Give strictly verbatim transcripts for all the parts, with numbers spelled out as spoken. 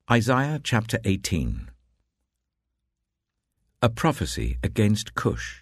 Isaiah chapter eighteen. A prophecy against Cush.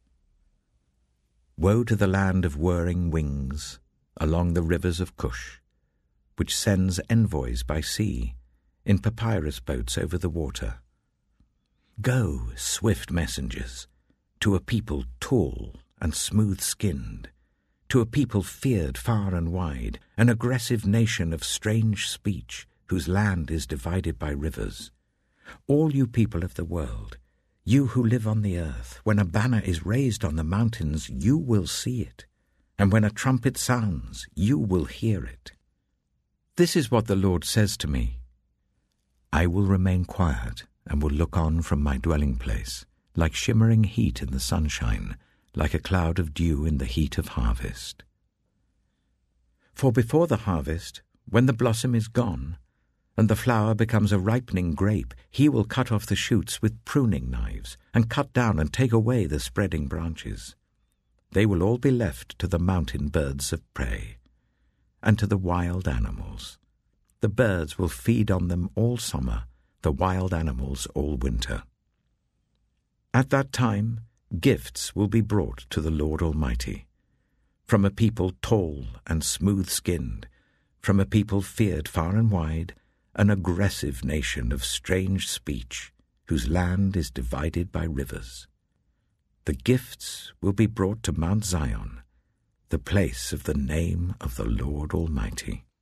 Woe to the land of whirring wings along the rivers of Cush, which sends envoys by sea in papyrus boats over the water. Go, swift messengers, to a people tall and smooth-skinned, to a people feared far and wide, an aggressive nation of strange speech, whose land is divided by rivers. All you people of the world, you who live on the earth, when a banner is raised on the mountains, you will see it, and when a trumpet sounds, you will hear it. This is what the Lord says to me: I will remain quiet and will look on from my dwelling place, like shimmering heat in the sunshine, like a cloud of dew in the heat of harvest. For before the harvest, when the blossom is gone, and the flower becomes a ripening grape, he will cut off the shoots with pruning knives, and cut down and take away the spreading branches. They will all be left to the mountain birds of prey, and to the wild animals. The birds will feed on them all summer, the wild animals all winter. At that time, gifts will be brought to the Lord Almighty, from a people tall and smooth-skinned, from a people feared far and wide, an aggressive nation of strange speech, whose land is divided by rivers. The gifts will be brought to Mount Zion, the place of the name of the Lord Almighty.